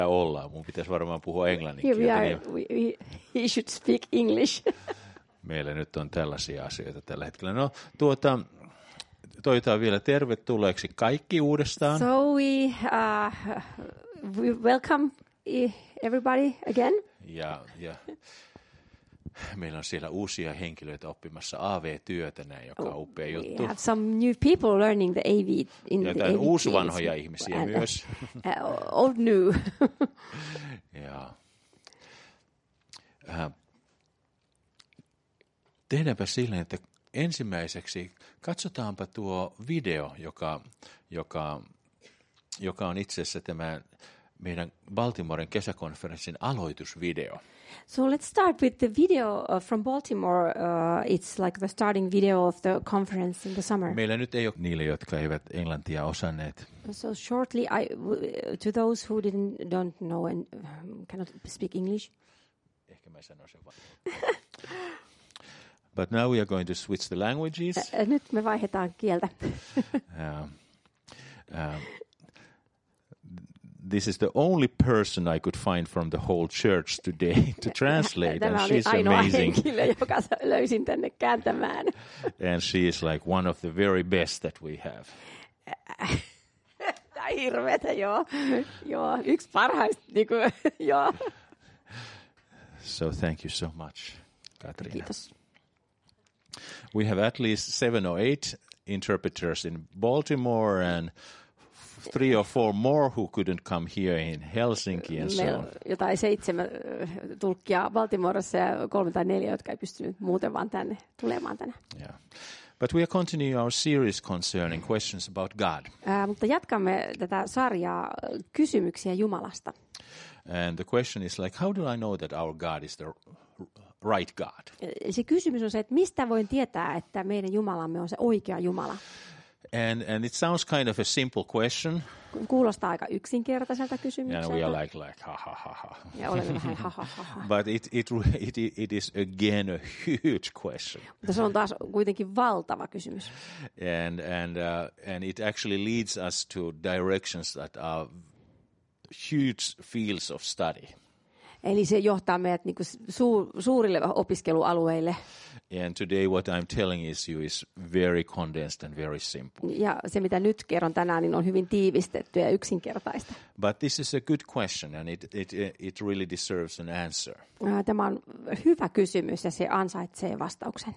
Ollaan. Mun pitäisi varmaan puhua englannin He should speak English. Meillä nyt on tällaisia asioita tällä hetkellä. No, toivotaan vielä tervetulleeksi kaikki uudestaan. So we welcome everybody again. Ja meillä on siellä uusia henkilöitä oppimassa AV-työtä, joka on upea juttu. We have some new people learning the AV in ja the AV uusvanhoja ihmisiä and, myös. Old new. Ja tehdäänpä silleen, että ensimmäiseksi katsotaanpa tuo video, joka on itse asiassa tämä meidän Baltimoren kesäkonferenssin aloitusvideo. So let's start with the video from Baltimore. It's like the starting video of the conference in the summer. Meillä nyt ei ole niille, jotka eivät englantia osanneet. So shortly, to those who don't know and cannot speak English. Ehkä mä sanon sen vaan. But now we are going to switch the languages. Nyt me vaihdetaan kieltä. This is the only person I could find from the whole church today to translate. Tämä and oli she's ainoa amazing. henkilö, joka löysin tänne kääntämään. And she is like one of the very best that we have. Tämä on hirveetä, joo. Yksi parhaista, joo. So thank you so much, Katriina. Kiitos. We have at least 7 or 8 interpreters in Baltimore and 3 or 4 more who couldn't come here in Helsinki and so on. Jotain 7 tulkkia Baltimoressa ja 3 tai 4, jotka ei pystynyt muuten vaan tulemaan tänne. Yeah. But we are continuing our series concerning questions about God. Mutta jatkamme tätä sarjaa kysymyksiä Jumalasta. And the question is like, how do I know that our God is the right God? Se kysymys on se, että mistä voin tietää, että meidän Jumalamme on se oikea Jumala? And it sounds kind of a simple question. Kuulostaa aika yksinkertaiselta kysymykseltä. And we are like ha ha ha ha. Ja olemme vähän ha ha ha ha. But it is again a huge question. Mutta se on taas kuitenkin valtava kysymys. And it actually leads us to directions that are huge fields of study. Eli se johtaa meidät niin kuin suurille opiskelualueille. And today what I'm telling you is very condensed and very simple. Ja se, mitä nyt kerron tänään, niin on hyvin tiivistetty ja yksinkertaista. But this is a good question and it really deserves an answer. Tämä on hyvä kysymys ja se ansaitsee vastauksen.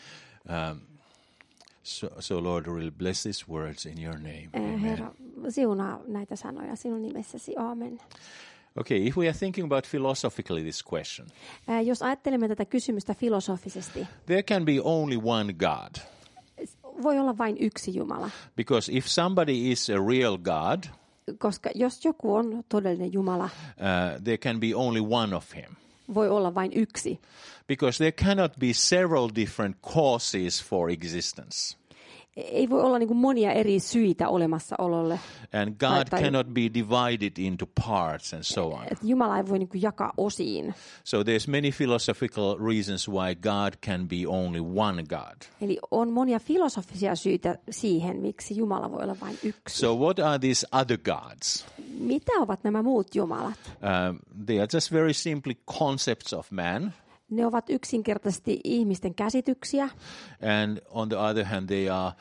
So Lord, really bless these words in your name. Amen. Herra, siunaa näitä sanoja sinun nimessäsi. Amen. Okay, if we are thinking about philosophically this question. Jos ajattelemme tätä kysymystä filosofisesti. There can be only one God. Voi olla vain yksi Jumala. Because if somebody is a real God, koska jos joku on todellinen Jumala, there can be only one of him. Voi olla vain yksi. Because there cannot be several different causes for existence. Ei voi olla niin kuin monia eri syitä olemassaololle. And God cannot be divided into parts and so on. Jumala ei voi niin kuin jakaa osiin. So there's many philosophical reasons why God can be only one God. Eli on monia filosofisia syitä siihen, miksi Jumala voi olla vain yksi. So what are these other gods? Mitä ovat nämä muut jumalat? They are just very simply concepts of man. Ne ovat yksinkertaisesti ihmisten käsityksiä. And on the other hand, they are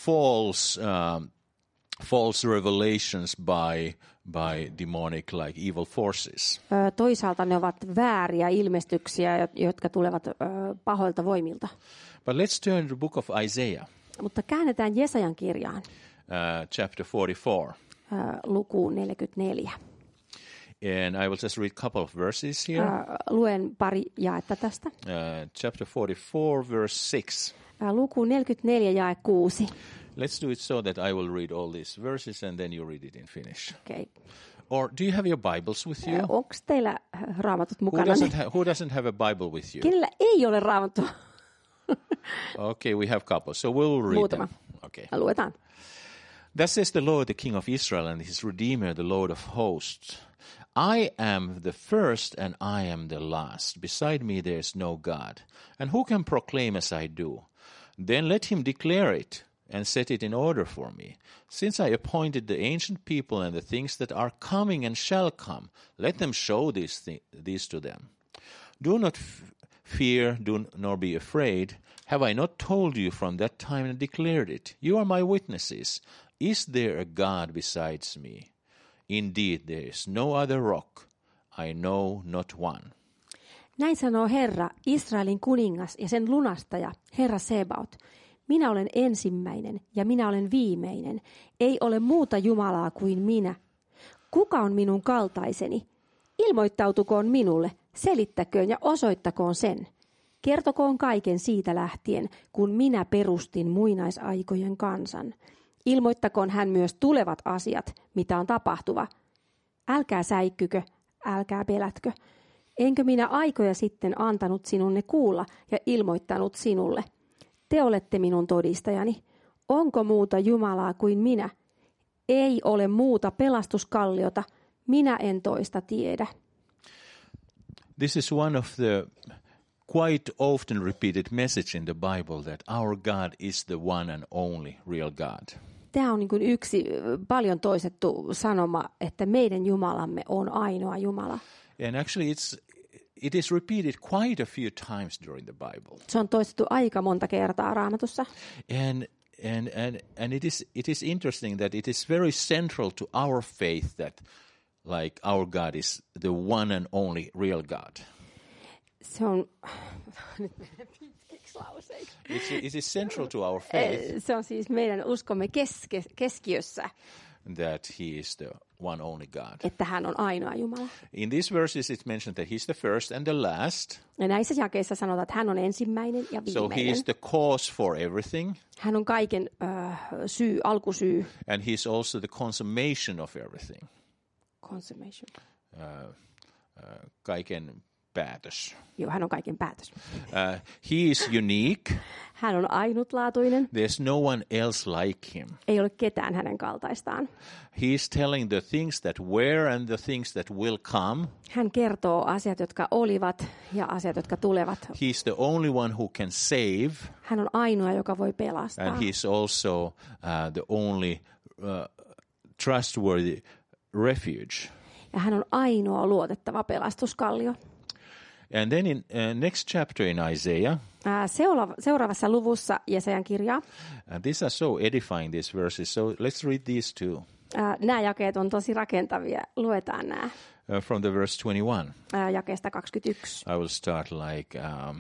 false revelations by demonic, like evil forces. Toisaalta ne ovat vääriä ilmestyksiä, jotka tulevat pahoilta voimilta. But let's turn to the book of Isaiah. Mutta käännetään Jesajan kirjaan. Chapter 44. Luku 44. And I will just read a couple of verses here. Luen pari jaetta tästä. Chapter 44, verse 6. Luku 44, jae 6. Let's do it so that I will read all these verses and then you read it in Finnish. Okay. Or do you have your Bibles with you? Onko teillä raamatut mukana? Who doesn't have a Bible with you? Kenellä ei ole raamattua? Okay, we have couple. So we'll read Muutama. them. Okay. Luetaan. Thus says the Lord, the King of Israel, and his Redeemer, the Lord of hosts. I am the first and I am the last. Beside me there is no God. And who can proclaim as I do? Then let him declare it. and set it in order for me. Since I appointed the ancient people and the things that are coming and shall come, let them show these to them. Do not fear, nor be afraid. Have I not told you from that time and declared it? You are my witnesses. Is there a God besides me? Indeed, there is no other rock. I know not one. Näin sanoo Herra, Israelin kuningas ja sen lunastaja, Herra Sebaot. Minä olen ensimmäinen ja minä olen viimeinen. Ei ole muuta Jumalaa kuin minä. Kuka on minun kaltaiseni? Ilmoittautukoon minulle, selittäköön ja osoittakoon sen. Kertokoon kaiken siitä lähtien, kun minä perustin muinaisaikojen kansan. Ilmoittakoon hän myös tulevat asiat, mitä on tapahtuva. Älkää säikkykö, älkää pelätkö. Enkö minä aikoja sitten antanut sinunne kuulla ja ilmoittanut sinulle? Te olette minun todistajani. Onko muuta Jumalaa kuin minä? Ei ole muuta pelastuskalliota. Minä en toista tiedä. This is one of the quite often repeated message in the Bible that our God is the one and only real God. Tämä on niin kuin yksi paljon toistettu sanoma, että meidän Jumalamme on ainoa Jumala. And actually it is repeated quite a few times during the Bible. Se on toistettu aika monta kertaa Raamatussa. And it is interesting that it is very central to our faith that like our God is the one and only real God. Se on nyt menee pitkiksi lauseiksi. It is central to our faith. Se on siis meidän uskomme keskiössä. That he is the one only God. Että hän on ainoa Jumala. In these verses it mentioned that he's the first and the last. Ja näissä jakeissa sanotaan, että hän on ensimmäinen ja viimeinen. So he is the cause for everything. Hän on kaiken syy, alkusyy. And he's also the consummation of everything. Consummation. Kaiken päätös. Joo, hän on kaiken päätös. He is unique. Hän on ainutlaatuinen. There's no one else like him. Ei ole ketään hänen kaltaistaan. He is telling the things that were and the things that will come. Hän kertoo asiat, jotka olivat ja asiat, jotka tulevat. He's the only one who can save. Hän on ainoa, joka voi pelastaa. And he's also the only trustworthy refuge. Ja hän on ainoa luotettava pelastuskallio. And then in next chapter in Isaiah, seuraavassa luvussa Jesajan kirjaa. These are so edifying, these verses. So let's read these two. Nämä jakeet on tosi rakentavia. Luetaan nämä. From the verse 21. Jakeesta 21. I will start like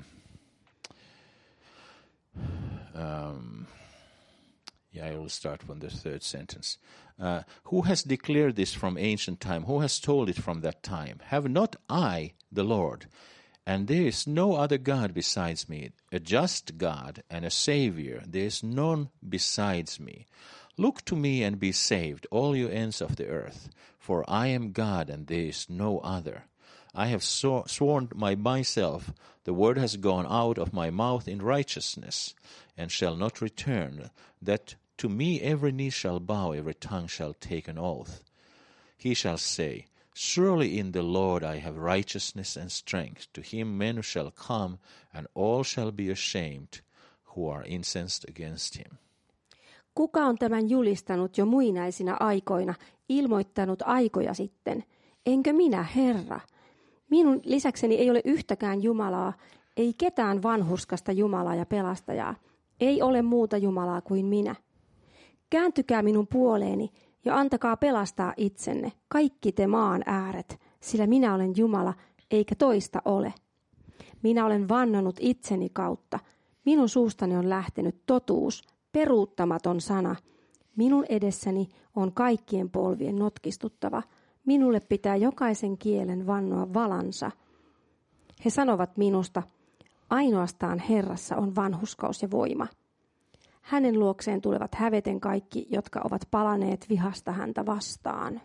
I will start from the third sentence. Who has declared this from ancient time? Who has told it from that time? Have not I, the Lord? And there is no other God besides me, a just God and a Savior. There is none besides me. Look to me and be saved, all you ends of the earth, for I am God and there is no other. I have sworn by myself, the word has gone out of my mouth in righteousness, and shall not return, that to me every knee shall bow, every tongue shall take an oath. He shall say, surely in the Lord I have righteousness and strength. To him men shall come, and all shall be ashamed, who are incensed against him. Kuka on tämän julistanut jo muinaisina aikoina, ilmoittanut aikoja sitten? Enkö minä, Herra? Minun lisäkseni ei ole yhtäkään Jumalaa, ei ketään vanhurskasta Jumalaa ja pelastajaa. Ei ole muuta Jumalaa kuin minä. Kääntykää minun puoleeni ja antakaa pelastaa itsenne, kaikki te maan ääret, sillä minä olen Jumala, eikä toista ole. Minä olen vannonut itseni kautta. Minun suustani on lähtenyt totuus, peruuttamaton sana. Minun edessäni on kaikkien polvien notkistuttava. Minulle pitää jokaisen kielen vannoa valansa. He sanovat minusta, ainoastaan Herrassa on vanhurskaus ja voima. Hänen luokseen tulevat häveten kaikki, jotka ovat palaneet vihasta häntä vastaan.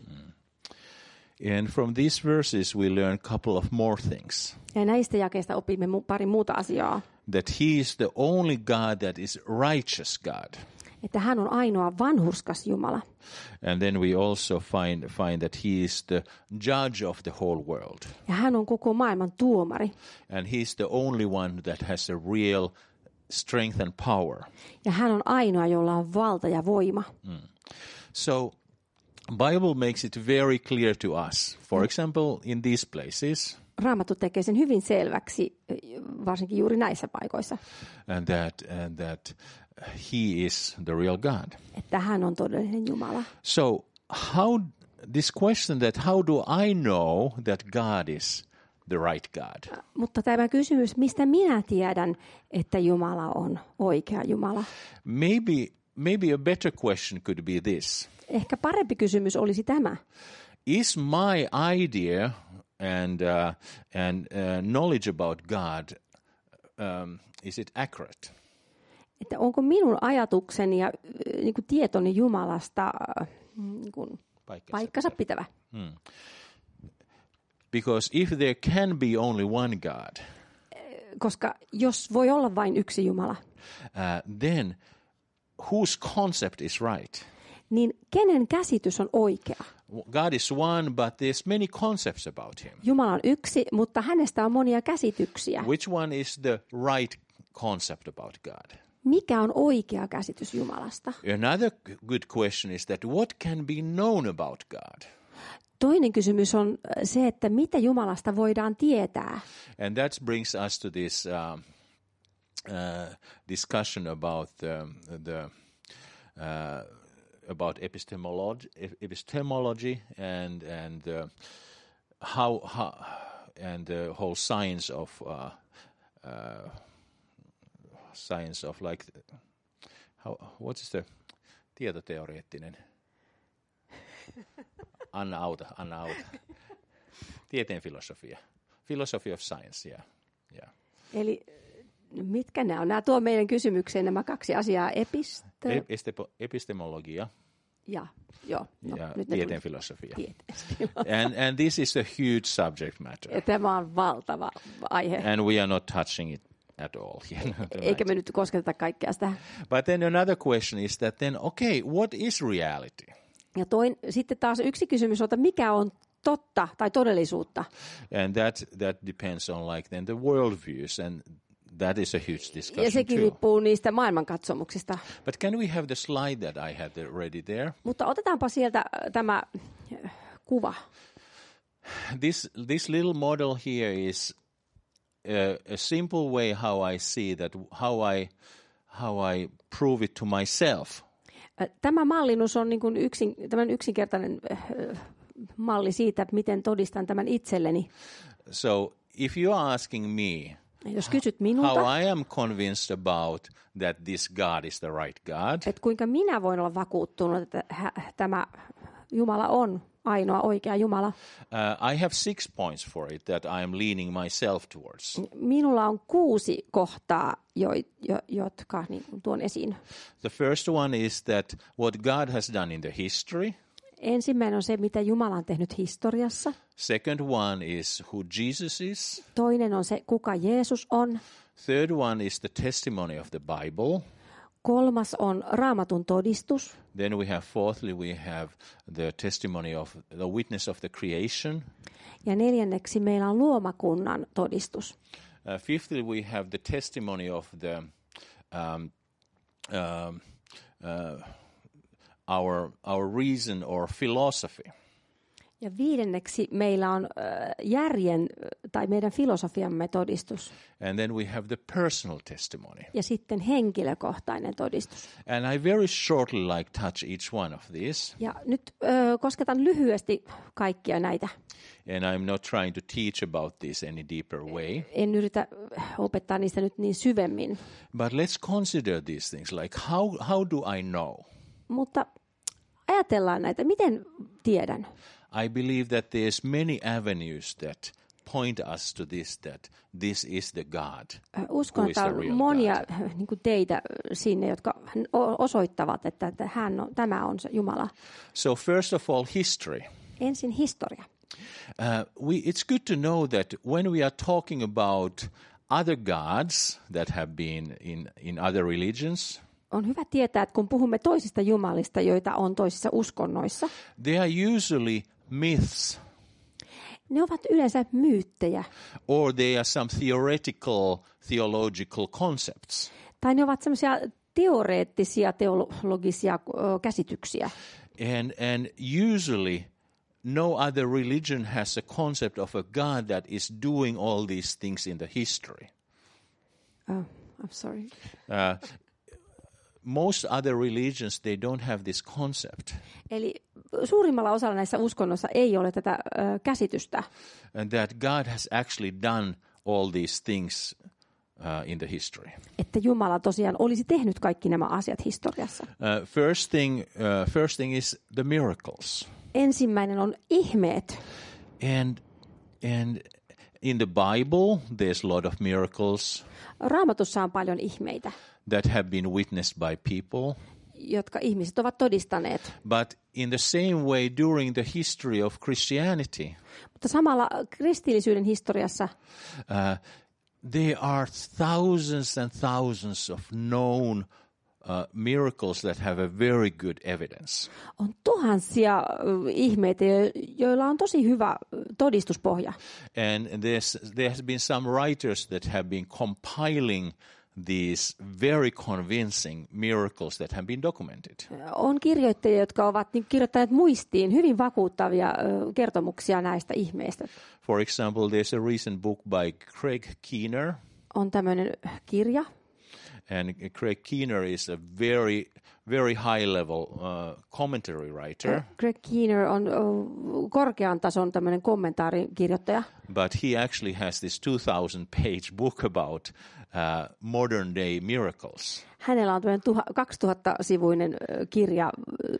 And from these verses we learn a couple of more things. Ja näistä jakeista opimme pari muuta asiaa. That he is the only God that is righteous God. Että hän on ainoa vanhurskas Jumala. And then we also find that he is the judge of the whole world. Ja hän on koko maailman tuomari. And he's the only one that has a real strength and power. Ja hän on ainoa, jolla on valta ja voima. So Bible makes it very clear to us. For example, in these places, Raamattu tekee sen hyvin selväksi, varsinkin juuri näissä paikoissa, and that he is the real God. että hän on todellinen Jumala. So this question that how do I know that God is the right God? Mutta tämä kysymys, mistä minä tiedän, että Jumala on oikea Jumala? Maybe a better question could be this. Ehkä parempi kysymys olisi tämä. Is my idea and knowledge about God, is it accurate? Että onko minun ajatukseni ja niin kuin tietoni Jumalasta niin kuin paikkansa pitävä? Because if there can be only one God, Koska jos voi olla vain yksi Jumala, then whose concept is right? niin kenen käsitys on oikea? God is one, but there's many concepts about him. Jumala on yksi, mutta hänestä on monia käsityksiä. Which one is the right concept about God? Mikä on oikea käsitys Jumalasta? Another good question is that what can be known about God? Toinen kysymys on se, että mitä Jumalasta voidaan tietää. And that brings us to this discussion about about epistemology and how and the whole science of like what is the tietoteoreettinen Anna auta. Tieteen filosofia. Philosophy of science, yeah. Eli mitkä nämä on? Nämä tuo meidän kysymykseen nämä kaksi asiaa, epistemologia ja tieteen filosofia. And this is a huge subject matter. Tämä on valtava aihe. And we are not touching it at all here. Eikä me nyt kosketeta kaikkea sitä. But then another question is that then, okay, what is reality? Ja sitten taas yksi kysymys on, että mikä on totta tai todellisuutta? And that depends on like then the worldviews, and that is a huge discussion ja sekin too. riippuu niistä maailmankatsomuksista. But can we have the slide that I had ready there? Mutta otetaanpa sieltä tämä kuva. This little model here is a simple way how I see that, how I prove it to myself. Tämä mallinnus on niin kuin tämän yksinkertainen malli siitä, miten todistan tämän itselleni. So if you are asking me, jos kysyt minulta, how I am convinced about that this God is the right God, että kuinka minä voin olla vakuuttunut, että tämä Jumala on ainoa oikea Jumala. I have 6 points for it that I am leaning myself towards. Minulla on 6 kohtaa, jotka niin tuon esiin. The first one is that what God has done in the history. Ensimmäinen on se, mitä Jumala on tehnyt historiassa. Second one is who Jesus is. Toinen on se, kuka Jeesus on. Third one is the testimony of the Bible. Kolmas on Raamatun todistus. Then fourthly we have the testimony of the witness of the creation. Ja neljänneksi meillä on luomakunnan todistus. Fifthly we have the testimony of the our reason or philosophy. Ja viidenneksi meillä on järjen tai meidän filosofiamme todistus. And then we have the personal testimony. Ja sitten henkilökohtainen todistus. And I very shortly like touch each one of these. Ja nyt kosketan lyhyesti kaikkia näitä. And I'm not trying to teach about this any deeper way. En yritä opettaa niistä nyt niin syvemmin. But let's consider these things like how do I know? Mutta ajatellaan näitä, miten tiedän? I believe that there's many avenues that point us to this, that this is the God. Uskon, että on monia niin kuin teitä sinne, jotka osoittavat, että tämä on se Jumala. So first of all, history. Ensin historia. It's good to know that when we are talking about other gods that have been in other religions, on hyvä tietää, että kun puhumme toisista jumalista, joita on toisissa uskonnoissa, they are usually myths. Ne ovat yleensä myyttejä. Or they are some theoretical, theological concepts. Tai ne ovat semmoisia teoreettisia teologisia käsityksiä. And usually no other religion has a concept of a God that is doing all these things in the history. I'm sorry. Most other religions, they don't have this concept. Eli suurimmalla osalla näissä uskonnoissa ei ole tätä käsitystä. And that God has actually done all these things in the history. Että Jumala tosiaan olisi tehnyt kaikki nämä asiat historiassa. First thing is the miracles. Ensimmäinen on ihmeet. And in the Bible, there's a lot of miracles Raamatussa on paljon ihmeitä, that have been witnessed by people. jotka ihmiset ovat todistaneet. But in the same way, during the history of Christianity, Mutta samalla kristillisyyden historiassa there are thousands and thousands of known miracles that have a very good evidence. on tuhansia ihmeitä, joilla on tosi hyvä todistuspohja. And there has been some writers that have been compiling these very convincing miracles that have been documented. On kirjoittajia, jotka ovat kirjoittaneet muistiin hyvin vakuuttavia kertomuksia näistä ihmeistä. For example, there's a recent book by Craig Keener. On tämmöinen kirja. And Craig Keener is a very, very high-level commentary writer. Craig Keener on korkean tason tämmöinen kommentaarikirjoittaja. But he actually has this 2,000-page book about modern-day miracles. Hänellä on tämmöinen 2000-sivuinen kirja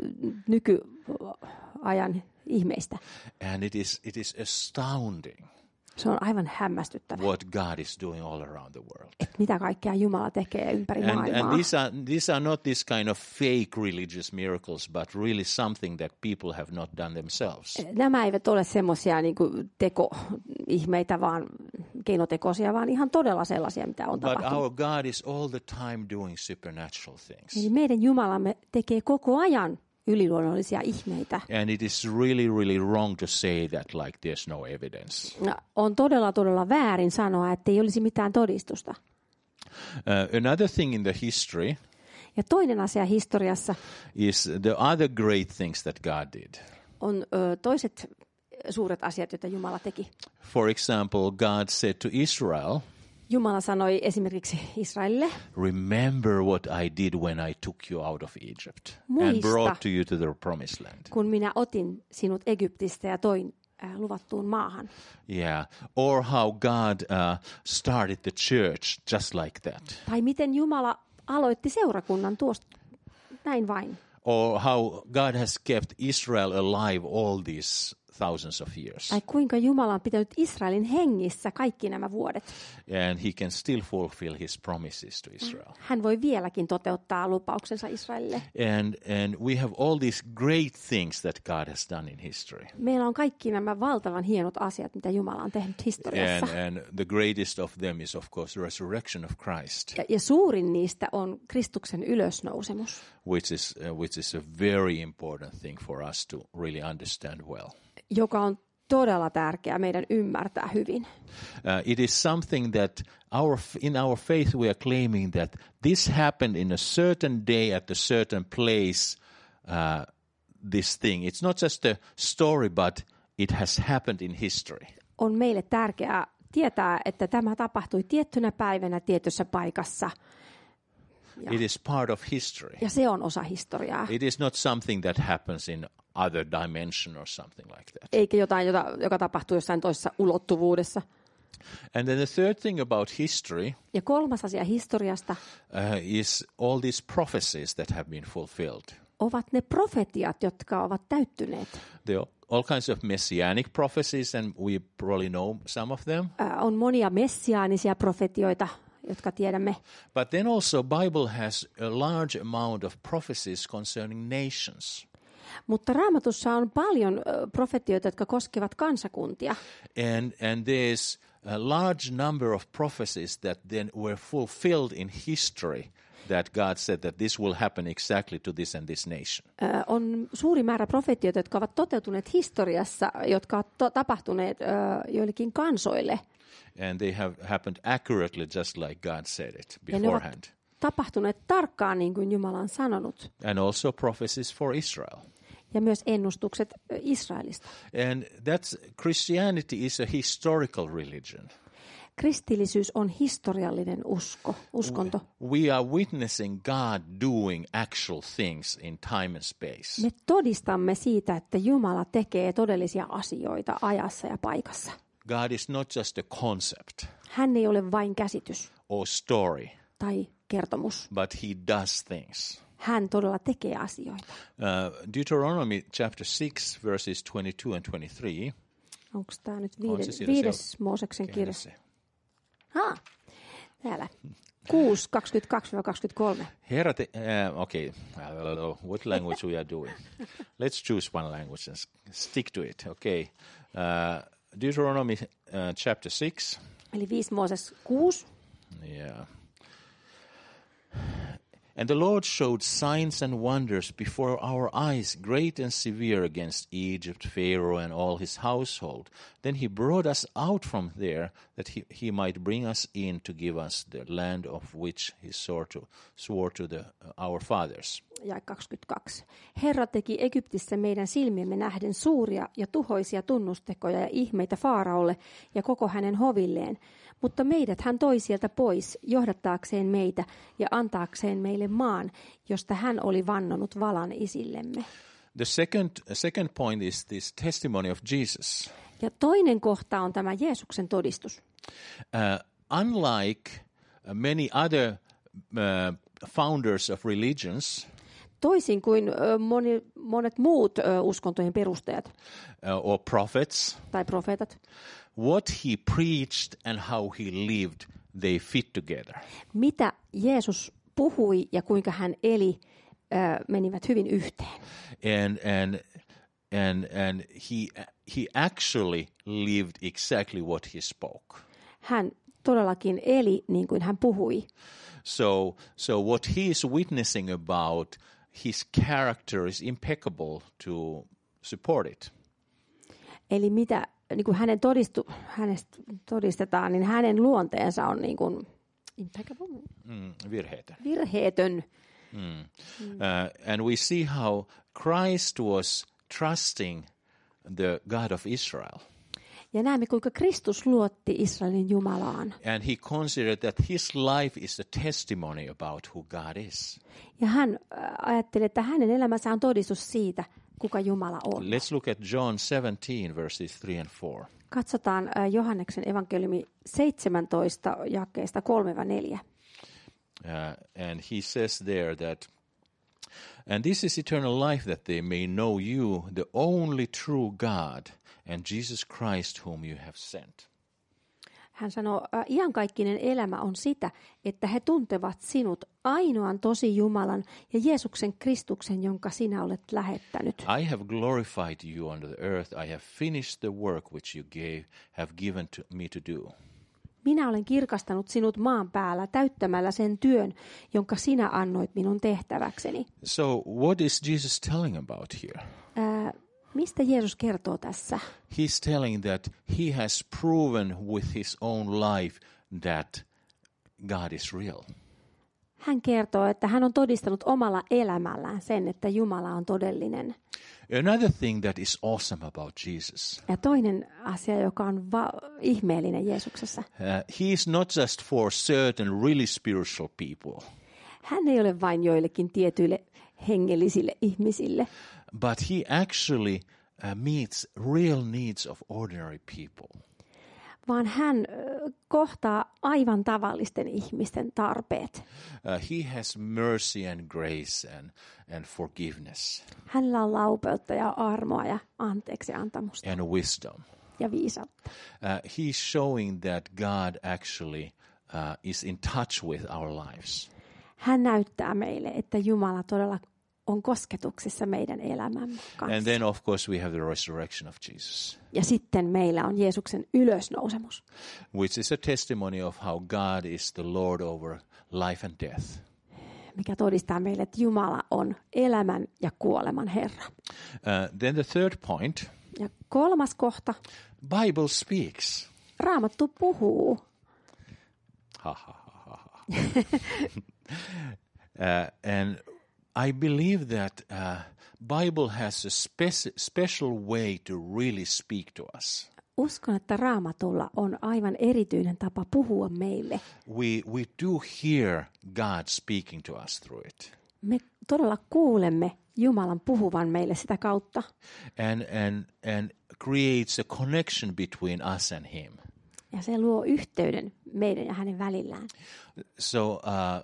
nykyajan ihmeistä. And it is astounding Se on aivan hämmästyttävä, what God is doing all around the world. että mitä kaikkea Jumala tekee ympäri maailmaa. And these are not this kind of fake religious miracles, but really something that people have not done themselves. Nämä eivät ole semmoisia niin kuin tekoihmeitä, vaan keinotekoisia, vaan ihan todella sellaisia, mitä on But tapahtunut. our God is all the time doing supernatural things. Eli meidän Jumalamme tekee koko ajan yliluonnollisia ihmeitä. And it is really, really wrong to say that like there's no evidence. On todella väärin sanoa, että ei olisi mitään todistusta. Another thing in the history Ja toinen asia historiassa is the other great things that God did. on toiset suuret asiat, joita Jumala teki. For example, God said to Israel, Jumala sanoi esimerkiksi Israelille, remember what I did when I took you out of Egypt and Muista. brought to you to the promised land. kun minä otin sinut Egyptistä ja toin luvattuun maahan. Yeah. Or how God started the church just like that. Tai miten Jumala aloitti seurakunnan tuosta näin vain. Or how God has kept Israel alive all these thousands of years. Tai kuinka Jumala on pitänyt Israelin hengissä kaikki nämä vuodet. And he can still fulfill his promises to Israel. Hän voi vieläkin toteuttaa lupauksensa Israelille. And we have all these great things that God has done in history. Meillä on kaikki nämä valtavan hienot asiat, mitä Jumala on tehnyt historiassa. And the greatest of them is of course the resurrection of Christ, Ja suurin niistä on Kristuksen ylösnousemus, which is a very important thing for us to really understand well. joka on todella tärkeää meidän ymmärtää hyvin. It is something that in our faith we are claiming that this happened in a certain day at a certain place, this thing. It's not just a story, but it has happened in history. On meille tärkeää tietää, että tämä tapahtui tiettynä päivänä tietyssä paikassa. It is part of history. Ja se on osa historiaa. It is not something that happens in other dimension or something like that. Eikä jotain, joka tapahtuu jossain toisessa ulottuvuudessa. And then the third thing about history Ja kolmas asia historiasta is all these prophecies that have been fulfilled. ovat ne profetiat, jotka ovat täyttyneet. There are all kinds of messianic prophecies, and we probably know some of them. On monia messiaanisia profetioita, jotka tiedämme. But then also Bible has a large amount of prophecies concerning nations. Mutta Raamatussa on paljon profetioita, jotka koskevat kansakuntia. And there's a large number of prophecies that then were fulfilled in history that God said that this will happen exactly to this and this nation. On suuri määrä profetioita, jotka ovat toteutuneet historiassa, jotka ovat tapahtuneet joillekin kansoille. And they have happened accurately just like God said it beforehand. tapahtuneet tarkkaan niin kuin Jumala on sanonut. And also prophecies for Israel. Ja myös ennustukset Israelista. And Christianity is a historical religion. Kristillisyys on historiallinen uskonto. We are witnessing God doing actual things in time and space. Me todistamme siitä, että Jumala tekee todellisia asioita ajassa ja paikassa. God is not just a concept Hän ei ole vain käsitys or story, tai kertomus. but he does things. Hän todella tekee asioita. Deuteronomy chapter 6 verses 22 and 23. Onko tämä nyt On se siellä viides Mooseksen kirja? Se. Täällä. 6, 22-23. Herra okay, what language we are doing? Let's choose one language and stick to it, okay. Deuteronomy chapter 6. Eli 5 Mooses 6. Yeah. And the Lord showed signs and wonders before our eyes, great and severe, against Egypt, Pharaoh, and all his household. Then he brought us out from there, that he might bring us in to give us the land of which he swore to our fathers. Ja 22. Herra teki Egyptissä meidän silmiemme nähden suuria ja tuhoisia tunnustekoja ja ihmeitä Faaraolle ja koko hänen hovilleen. Mutta meidät hän toi sieltä pois johdattaakseen meitä ja antaakseen meille maan, josta hän oli vannonut valan isillemme. The second point is this testimony of Jesus. Ja toinen kohta on tämä Jeesuksen todistus. Unlike many other founders of religions, toisin kuin monet muut uskontojen perustajat or prophets, tai profeetat, what he preached and how he lived, they fit together. Mitä Jeesus puhui ja kuinka hän eli, menivät hyvin yhteen. And he actually lived exactly what he spoke. Hän todellakin eli niin kuin hän puhui. So what he is witnessing about, his character is impeccable to support it. Eli mitä niin kuin hänestä todistetaan, niin hänen luonteensa on niin kuin impeccable. Virheetön. And we see how Christ was trusting the God of Israel. Ja näemme, kuinka Kristus luotti Israelin Jumalaan. And he considered that his life is a testimony about who God is. Ja hän ajatteli, että hänen elämänsä on todistus siitä, kuka Jumala on. Let's look at John 17 verses 3 and 4. Katsotaan Johanneksen evankeliumi 17 jakeesta 3-4. And he says there that, and this is eternal life, that they may know you, the only true God, and Jesus Christ whom you have sent. Hän sanoo, iankaikkinen elämä on sitä, että he tuntevat sinut, ainoan tosi Jumalan ja Jeesuksen Kristuksen, jonka sinä olet lähettänyt. I have glorified you on the earth. I have finished the work which you have given to me to do. Minä olen kirkastanut sinut maan päällä täyttämällä sen työn, jonka sinä annoit minun tehtäväkseni. So what is Jesus telling about here? Mistä Jeesus kertoo tässä? He's telling that he has proven with his own life that God is real. Hän kertoo, että hän on todistanut omalla elämällään sen, että Jumala on todellinen. Another thing that is awesome about Jesus. Ja toinen asia, joka on ihmeellinen Jeesuksessa. He is not just for certain really spiritual people. Hän ei ole vain joillekin tietyille hengellisille ihmisille. But he actually meets real needs of ordinary people. Vaan hän kohtaa aivan tavallisten ihmisten tarpeet. He has mercy and grace and forgiveness. Hänellä on laupeutta ja armoa ja anteeksiantamusta. And wisdom. Ja viisautta. He's showing that God actually is in touch with our lives. Hän näyttää meille, että Jumala todella on kosketuksissa meidän elämämme kanssa. And then of course we have the resurrection of Jesus. Ja sitten meillä on Jeesuksen ylösnousemus. Which is a testimony of how God is the Lord over life and death. Mikä todistaa meille, että Jumala on elämän ja kuoleman Herra. Then the third point. Ja kolmas kohta. Bible speaks. Raamattu puhuu. And I believe that Bible has a special way to really speak to us. Uskon, että Raamatulla on aivan erityinen tapa puhua meille. We do hear God speaking to us through it. Me todella kuulemme Jumalan puhuvan meille sitä kautta. And creates a connection between us and him. Ja se luo yhteyden meidän ja hänen välillään. So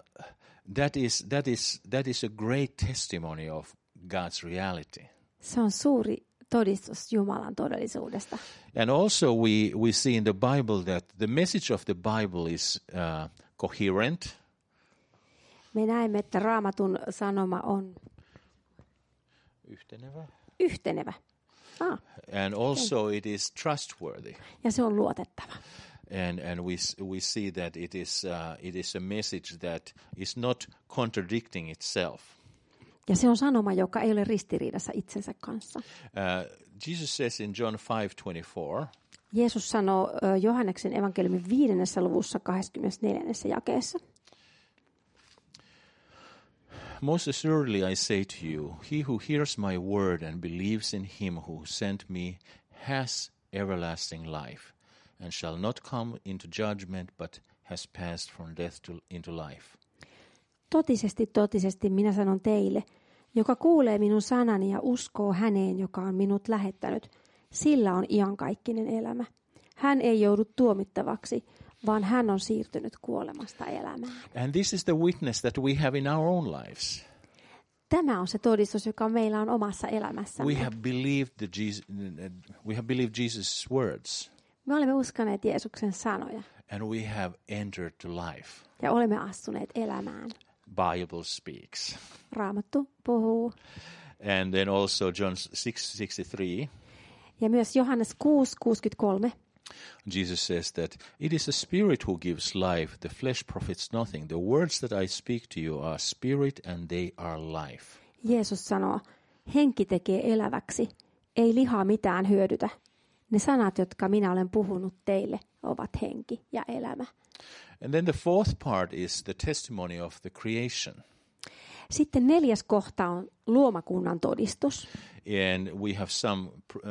that is a great testimony of God's reality. Se on suuri todistus Jumalan todellisuudesta. And also we see in the Bible that the message of the Bible is coherent. Me näemme, että Raamatun sanoma on yhtenevä. And also it is trustworthy. Ja se on luotettava. And we see that it is a message that is not contradicting itself. Ja se on sanoma, joka ei ole ristiriidassa itsensä kanssa. Jesus says in John 5:24. Jeesus sanoo Johanneksen evankeliumin 5. luvussa 24. jakeessa. Most assuredly I say to you, he who hears my word and believes in him who sent me has everlasting life, and shall not come into judgment, but has passed from death into life. Totisesti, totisesti minä sanon teille, joka kuulee minun sanani ja uskoo häneen, joka on minut lähettänyt, sillä on iankaikkinen elämä. Hän ei joudu tuomittavaksi, vaan hän on siirtynyt kuolemasta elämään. And this is the witness that we have in our own lives. Tämä on se todistus, joka meillä on omassa elämässämme. We have believed Jesus' words. Me olemme uskoneet Jeesuksen sanoja. And we have entered to life. Ja olemme astuneet elämään. Bible speaks. Raamattu puhuu. And then also John 6:63. Ja myös Johannes 6:63. Jesus says that it is the Spirit who gives life, the flesh profits nothing. The words that I speak to you are spirit and they are life. Jeesus sanoo, henki tekee eläväksi, ei liha mitään hyödytä. Ne sanat, jotka minä olen puhunut teille, ovat henki ja elämä. And then the fourth part is the testimony of the creation. Sitten 4. kohta on luomakunnan todistus. And we have some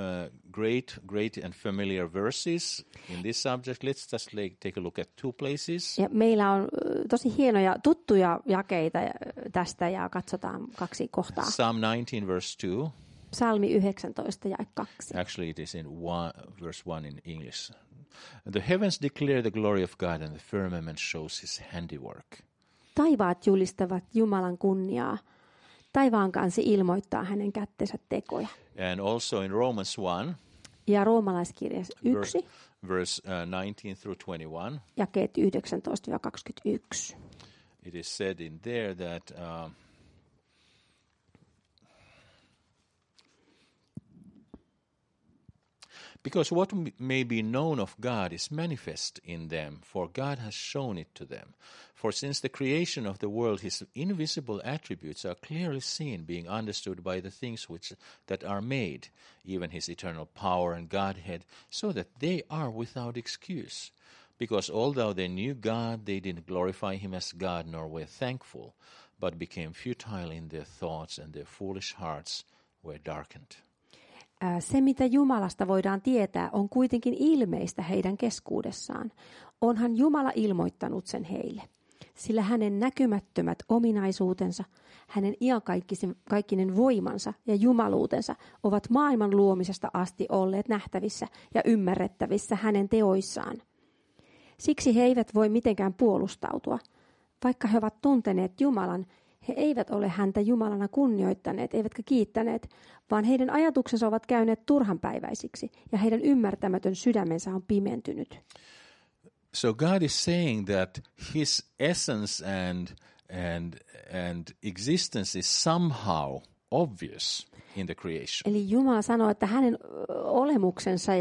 great and familiar verses in this subject. Let's just take a look at two places. Ja meillä on tosi hienoja, tuttuja jakeita tästä ja katsotaan 2 kohtaa. Psalm 19 verse 2. Psalmi 19 ja 2. Actually it is in verse 1 in English. The heavens declare the glory of God and the firmament shows his handiwork. Taivaat julistavat Jumalan kunniaa. Taivaan kansi ilmoittaa hänen kättensä tekoja. And also in Romans 1. Ja roomalaiskirjas 1. Verse 19 through 21. Jakeet 19-21. It is said in there that because what may be known of God is manifest in them, for God has shown it to them. For since the creation of the world, his invisible attributes are clearly seen, being understood by the things that are made, even his eternal power and Godhead, so that they are without excuse. Because although they knew God, they didn't glorify him as God, nor were thankful, but became futile in their thoughts, and their foolish hearts were darkened. Se, mitä Jumalasta voidaan tietää, on kuitenkin ilmeistä heidän keskuudessaan. Onhan Jumala ilmoittanut sen heille, sillä hänen näkymättömät ominaisuutensa, hänen iankaikkinen voimansa ja jumaluutensa ovat maailman luomisesta asti olleet nähtävissä ja ymmärrettävissä hänen teoissaan. Siksi he eivät voi mitenkään puolustautua. Vaikka he ovat tunteneet Jumalan, he eivät ole häntä Jumalana kunnioittaneet eivätkä kiittäneet, vaan heidän ajatuksensa ovat käyneet turhanpäiväisiksi ja heidän ymmärtämätön sydämensä on pimentynyt. So God is saying that his essence and existence is somehow obvious in the creation. Eli Jumala sanoo, että hänen olemuksensa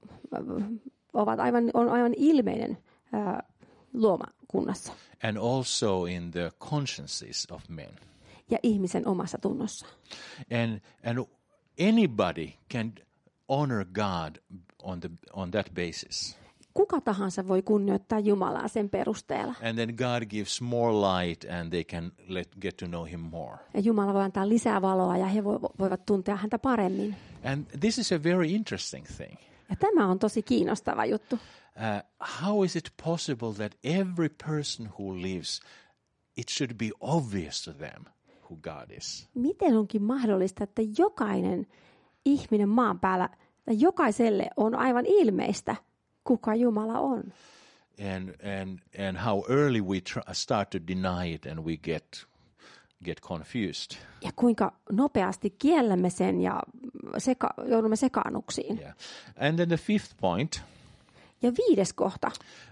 on aivan ilmeinen luomakunnassa. And also in the consciences of men. Ja ihmisen omassa tunnossa. And anybody can honor God on that basis. kuka tahansa voi kunnioittaa Jumalaa sen perusteella. And then God gives more light and they can get to know him more. Ja Jumala voi antaa lisää valoa ja he voivat tuntea häntä paremmin. And this is a very interesting thing. Ja tämä on tosi kiinnostava juttu. How is it possible that every person who lives, it should be obvious to them who God is? Miten onkin mahdollista, että jokainen ihminen maan päällä, tai jokaiselle on aivan ilmeistä, kuka Jumala on? And how early we start to deny it and we get confused. Ja kuinka nopeasti kiellämme sen ja joudumme sekaannuksiin. Yeah. And then the fifth point Ja 5. kohta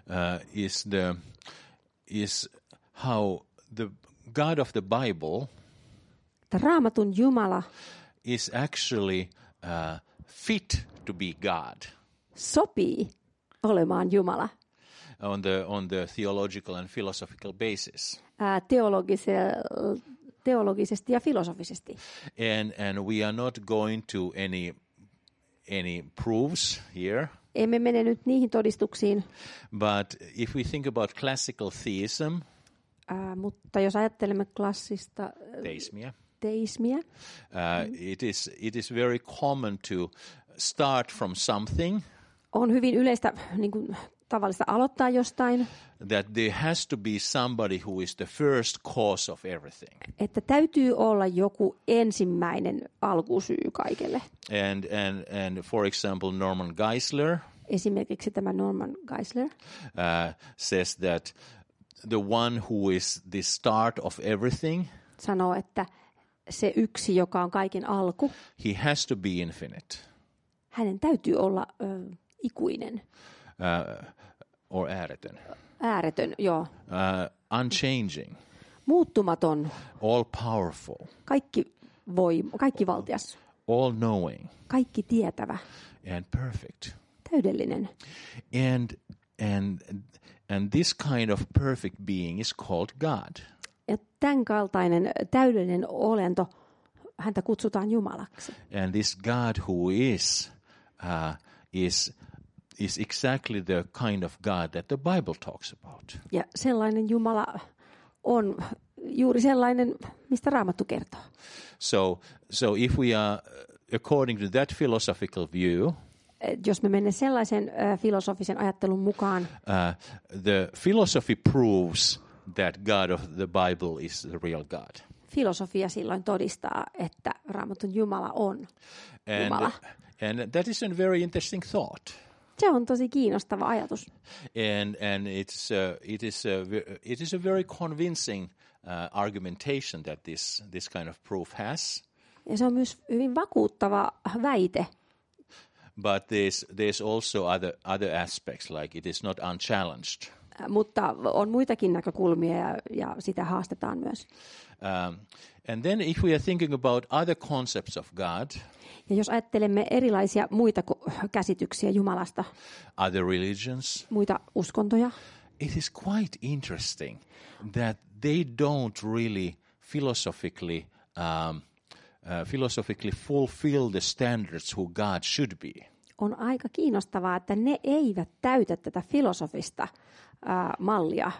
is how the God of the Bible että Raamatun Jumala is actually fit to be God sopii olemaan Jumala on the theological and philosophical basis. Teologisesti ja filosofisesti. And we are not going to any proofs here. Emme mene nyt niihin todistuksiin, But if we think about classical theism, mutta jos ajattelemme klassista teismiä, it is very common to start from something on hyvin yleistä niin kuin, tavallista aloittaa jostain, that there has to be somebody who is the first cause of everything. että täytyy olla joku ensimmäinen alkusyy kaikelle. And for example, Norman Geisler Esimerkiksi tämä Norman Geisler says that the one who is the start of everything, sanoo, että se yksi, joka on kaiken alku, he has to be infinite. Hänen täytyy olla ikuinen. Or ääretön. Ääretön, joo. Unchanging. Muuttumaton. All powerful. Kaikki valtias. All knowing. Kaikki tietävä. And perfect. Täydellinen. And this kind of perfect being is called God. Ja tämän kaltainen täydellinen olento, häntä kutsutaan Jumalaksi. And this God who is exactly the kind of God that the Bible talks about. Ja sellainen Jumala on juuri sellainen, mistä Raamattu kertoo. So if we are according to that philosophical view, jos me menemme sellaisen filosofisen ajattelun mukaan, the philosophy proves that God of the Bible is the real God. Filosofia silloin todistaa, että Raamatun Jumala on Jumala. And that is a very interesting thought. Se on tosi kiinnostava ajatus. And it is a very convincing argumentation that this kind of proof has. Ja se on myös hyvin vakuuttava väite. But there's also other aspects, like it is not unchallenged. Mutta on muitakin näkökulmia ja sitä haastetaan myös. And then if we are thinking about other concepts of God, ja jos ajattelemme erilaisia muita käsityksiä Jumalasta, other religions, muita uskontoja, it is quite interesting that they don't really philosophically fulfill the standards who God should be. On aika kiinnostavaa, että ne eivät täytä tätä filosofista mallia.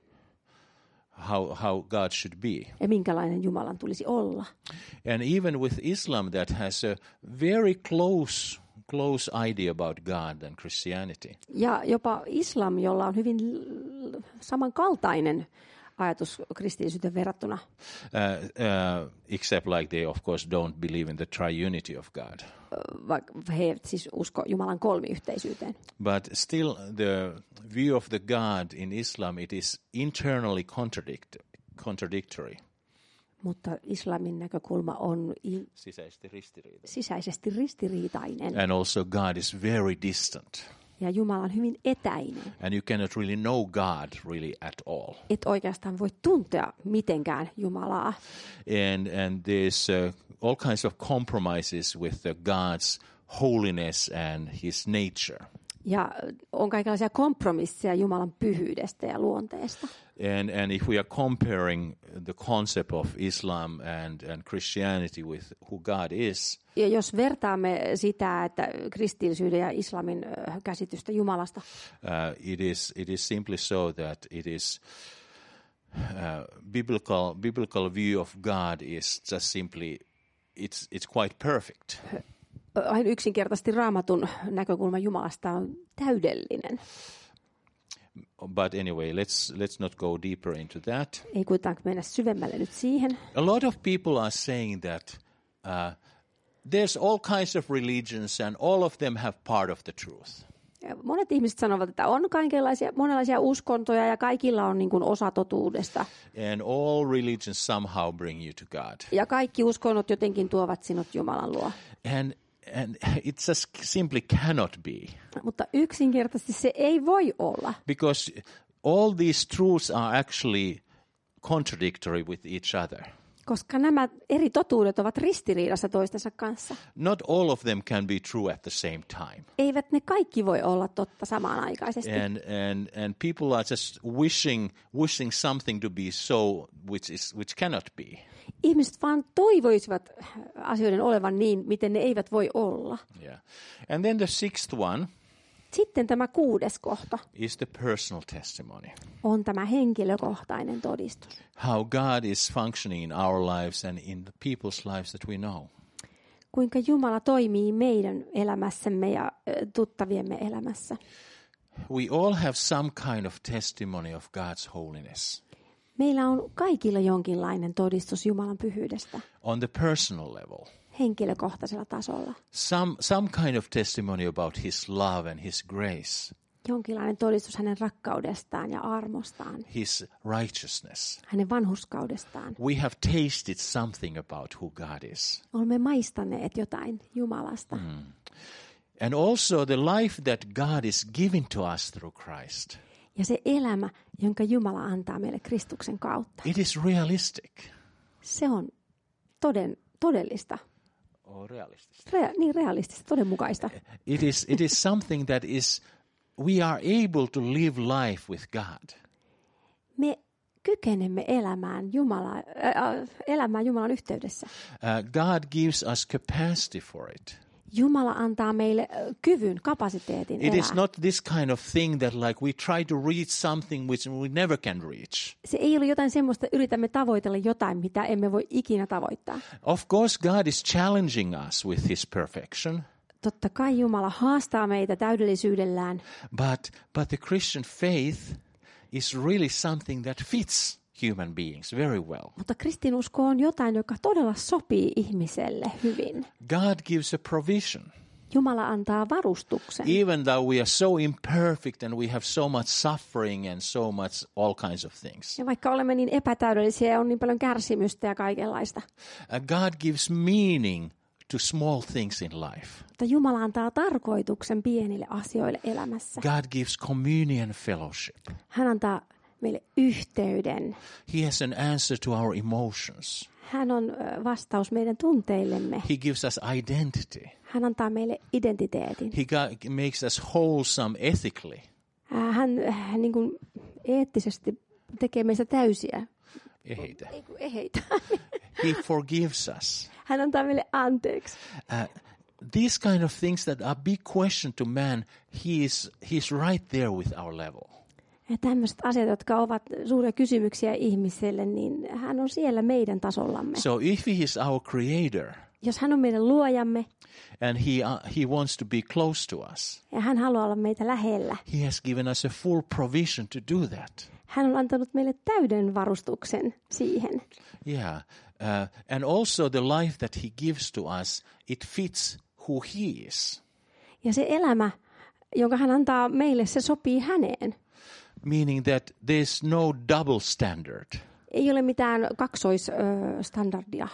How God should be. Ja minkälainen Jumalan tulisi olla. And even with Islam that has a very close idea about God and Christianity. Ja jopa islam, jolla on hyvin samankaltainen ajatus kristillisyyteen verrattuna. Except like they of course don't believe in the triunity of God. Vaikka he eivät siis usko Jumalan kolmiyhteisyyteen. But still the view of the God in Islam, it is internally contradictory. Mutta islamin näkökulma on sisäisesti ristiriitainen. And also God is very distant. Ja Jumala on hyvin etäinen. And you cannot really know God really at all. Et oikeastaan voi tuntea mitenkään Jumalaa. And there's all kinds of compromises with the God's holiness and his nature. Ja on kaikenlaisia kompromisseja Jumalan pyhyydestä ja luonteesta. And if we are comparing the concept of Islam and Christianity with who God is, Ja jos vertaamme sitä, että kristillisyyden ja islamin käsitystä Jumalasta, it is simply so that it is biblical view of God is just simply it's quite perfect. Aina yksinkertaisesti Raamatun näkökulma Jumalasta on täydellinen. But anyway, let's not go deeper into that. Ei kuitenkaan mennä syvemmälle nyt siihen. A lot of people are saying that there's all kinds of religions and all of them have part of the truth. Ja monet ihmiset sanovat, että on monenlaisia uskontoja ja kaikilla on niin kuin osa totuudesta. And all religions somehow bring you to God. Ja kaikki uskonnot jotenkin tuovat sinut Jumalan luo. And it just simply cannot be. Mutta yksinkertaisesti se ei voi olla. Because all these truths are actually contradictory with each other. Koska nämä eri totuudet ovat ristiriidassa toistensa kanssa. Not all of them can be true at the same time. Eivät ne kaikki voi olla totta samanaikaisesti. And people are just wishing something to be so which cannot be. Ihmiset vaan toivoisivat asioiden olevan niin, miten ne eivät voi olla. Yeah. And then the sixth one Sitten tämä 6. kohta is the personal testimony. on tämä henkilökohtainen todistus. How God is functioning in our lives and in the people's lives that we know. Kuinka Jumala toimii meidän elämässämme ja tuttaviemme elämässä. We all have some kind of testimony of God's holiness. Meillä on kaikilla jonkinlainen todistus Jumalan pyhyydestä On the personal level. henkilökohtaisella tasolla. Some kind of testimony about his love and his grace. Jonkinlainen todistus hänen rakkaudestaan ja armostaan, His righteousness. hänen vanhurskaudestaan. We have tasted something about who God is. Olemme maistaneet jotain Jumalasta. And also the life that God is giving to us through Christ. Ja se elämä, jonka Jumala antaa meille Kristuksen kautta, It is realistic. se on todellista. Or realistista. Realistista, todenmukaista. It is something that is, we are able to live life with God. Me kykenemme elämään Jumalan yhteydessä. God gives us capacity for it. Jumala antaa meille kyvyn, kapasiteetin It elää. is not this kind of thing that like we try to reach something which we never can reach. Se ei ole jotain semmoista, yritämme tavoitella jotain, mitä emme voi ikinä tavoittaa. Of course, God is challenging us with his perfection, Totta kai Jumala haastaa meitä täydellisyydellään, but the Christian faith is really something that fits human beings very well. mutta kristinusko on jotain, joka todella sopii ihmiselle hyvin. God gives a provision. Jumala antaa varustuksen. Even though we are so imperfect and we have so much suffering and so much all kinds of things. Ja vaikka olemme niin epätäydellisiä ja on niin paljon kärsimystä ja kaikenlaista, God gives meaning to small things in life. mutta Jumala antaa tarkoituksen pienille asioille elämässä. God gives communion fellowship. Hän antaa meille yhteyden. He has an answer to our emotions. Hän on vastaus meidän tunteillemme. He gives us identity. Hän antaa meille identiteetin. He makes us wholesome ethically. Hän niin kuin eettisesti tekee meistä täysiä. Eheitä. Eheitä. He forgives us. Hän antaa meille anteeksi. These kind of things that are big question to man, he's right there with our level. Ja tämmöiset asiat, jotka ovat suuria kysymyksiä ihmiselle, niin hän on siellä meidän tasollamme. So if he is our creator, Jos hän on meidän luojamme and he wants to be close to us, ja hän haluaa olla meitä lähellä, he has given us a full provision to do that. hän on antanut meille täyden varustuksen siihen. Yeah. And also the life that he gives to us, it fits who he is. Ja se elämä, jonka hän antaa meille, se sopii häneen. Meaning that there's no double standard. Ei ole mitään kaksoisstandardia.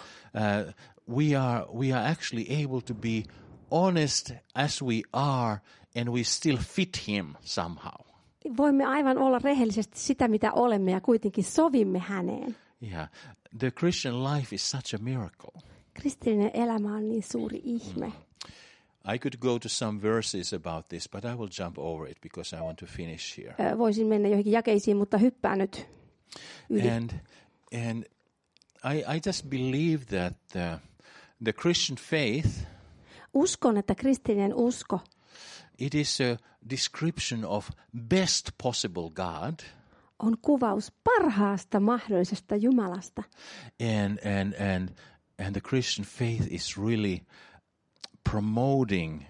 We are actually able to be honest as we are, and we still fit him somehow. Voimme aivan olla rehellisesti sitä, mitä olemme, ja kuitenkin sovimme häneen. Yeah. The Christian life is such a miracle. Kristillinen elämä on niin suuri ihme. I could go to some verses about this, but I will jump over it because I want to finish here. Voisin mennä johonkin jakeisiin, mutta hyppään nyt yli. And I just believe that The Christian faith, Uskon, että kristillinen usko it is a description of best possible God. on kuvaus parhaasta mahdollisesta Jumalasta. And the Christian faith is really promoting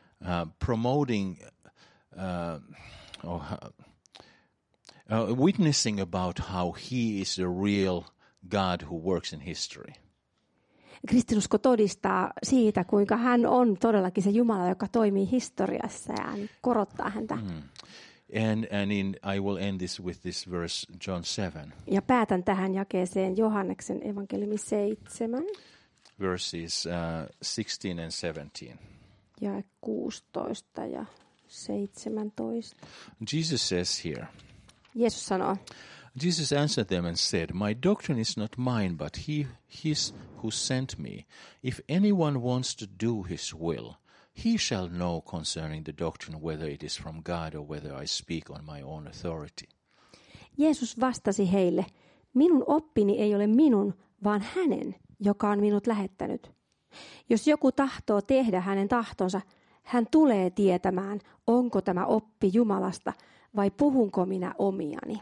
witnessing about how he is the real God who works in history. Kristinusko todistaa siitä, kuinka hän on todellakin se Jumala, joka toimii historiassa ja hän korottaa häntä. I will end this with this verse, John 7. Ja päätän tähän jakeeseen Johanneksen evankeliumi 7. Verses 16 and 17. Jae 16 ja 17. Jesus says here, Jeesus sanoo, Jesus answered them and said, My doctrine is not mine, but his who sent me. If anyone wants to do his will, he shall know concerning the doctrine whether it is from God or whether I speak on my own authority. Jeesus vastasi heille, minun oppini ei ole minun, vaan hänen, joka on minut lähettänyt. Jos joku tahtoo tehdä hänen tahtonsa, hän tulee tietämään, onko tämä oppi Jumalasta vai puhunko minä omiani.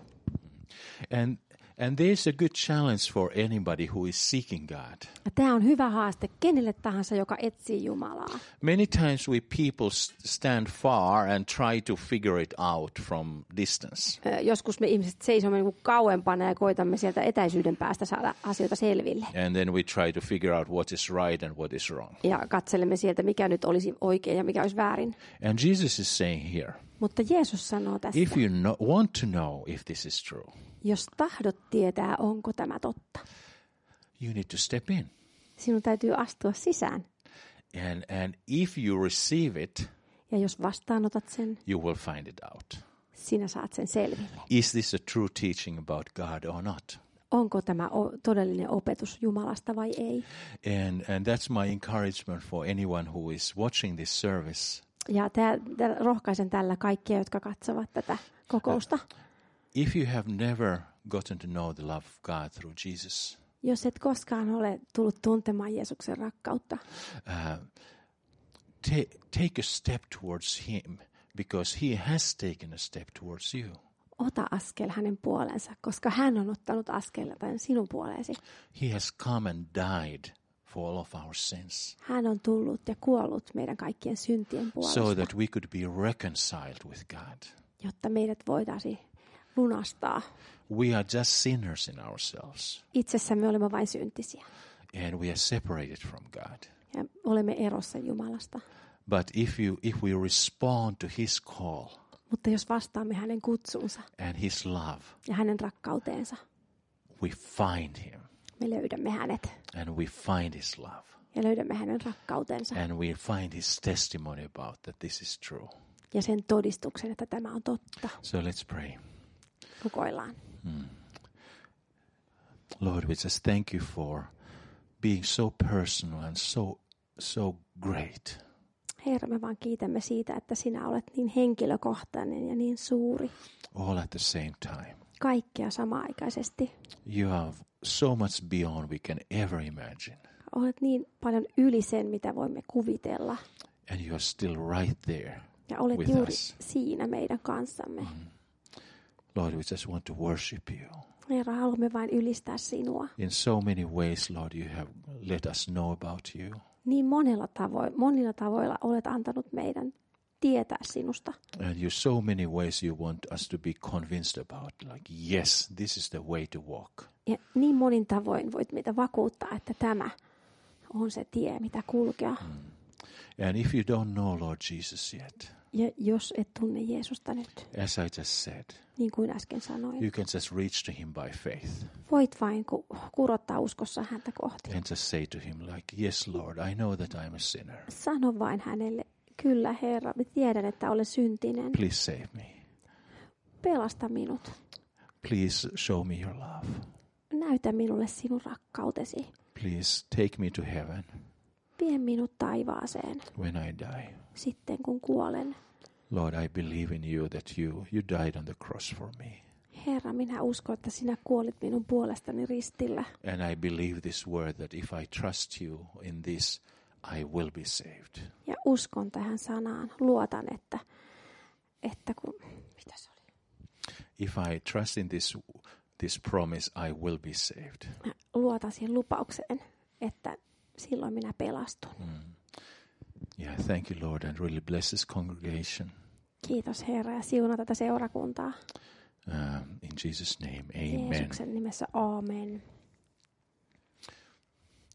And there's a good challenge for anybody who is seeking God. Tämä on hyvä haaste kenelle tahansa, joka etsii Jumalaa. Many times we people stand far and try to figure it out from distance. Joskus me ihmiset seisomme niin kauempana ja koitamme sieltä etäisyyden päästä saada asioita selville. And then we try to figure out what is right and what is wrong. Ja katselemme sieltä, mikä nyt olisi oikein ja mikä olisi väärin. And Jesus is saying here, mutta Jeesus sanoo tästä, if you want to know if this is true, jos tahdot tietää, onko tämä totta, you need to step in. Sinun täytyy astua sisään. And if you receive it, ja jos vastaanotat sen, you will find it out. Sinä saat sen selville. Is this a true teaching about God or not? Onko tämä todellinen opetus Jumalasta vai ei? And that's my encouragement for anyone who is watching this service. Ja rohkaisen tällä kaikkia, jotka katsovat tätä kokousta. If you have never gotten to know the love of God through Jesus, jos et koskaan ole tullut tuntemaan Jeesuksen rakkautta, take a step towards him, because he has taken a step towards you. Ota askel hänen puolensa, koska hän on ottanut askeleen sinun puoleesi. He has come and died for all of our sins. Hän on tullut ja kuollut meidän kaikkien syntien puolesta. So that we could be reconciled with God. Jotta meidät voitaisiin lunastaa. We are just sinners in ourselves. Itsessämme olemme vain syntisiä. And we are separated from God. Ja olemme erossa Jumalasta. But if we respond to his call, mutta jos vastaamme hänen kutsuunsa and his love, ja hänen rakkauteensa, we find him. Me löydämme hänet. And we find his love. Ja löydämme hänen rakkautensa. And we find his testimony about that this is true. Ja sen todistuksen, että tämä on totta. So let's pray. Rukoillaan. Lord, we just thank you for being so personal and so great. Herra, me vaan kiitämme siitä, että sinä olet niin henkilökohtainen ja niin suuri. All at the same time. Kaikkea samaaikaisesti. You are so much beyond we can ever imagine. Olet niin paljon yli sen, mitä voimme kuvitella. And you are still right there. Ja olet with juuri us. siinä meidän kanssamme. Lord, we just want to worship you. Herra, haluamme vain ylistää sinua. In so many ways, Lord, you have let us know about you. Niin monilla tavoilla olet antanut meidän tietää sinusta. And you so many ways you want us to be convinced about, like, yes, this is the way to walk. Ja niin monin tavoin voit meitä vakuuttaa, että tämä on se tie, mitä kulkea. And if you don't know Lord Jesus yet, ja jos et tunne Jeesusta nyt, as I just said, niin kuin äsken sanoin, you can just reach to him by faith. Voit vain kurottaa uskossa häntä kohti. And just say to him like, yes Lord, I know that I'm a sinner. Sano vain hänelle, kyllä Herra, mä tiedän, että olen syntinen. Please save me. Pelasta minut. Please show me your love. Näytä minulle sinun rakkautesi. Please take me to heaven. Vie minut taivaaseen. When I die. Sitten kun kuolen. Lord, I believe in you that you died on the cross for me. Herra, minä uskon, että sinä kuolit minun puolestani ristillä. And I believe this word that if I trust you in this, I will be saved. Ja uskon tähän sanaan. Luotan, että kun... Mitä se oli? If I trust in this promise, I will be saved. Mä luotan siihen lupaukseen, että silloin minä pelastun. Yeah, thank you, Lord, and really bless this congregation. Kiitos Herra ja siunaa tätä seurakuntaa. In Jesus' name, amen. Jeesuksen nimessä, aamen.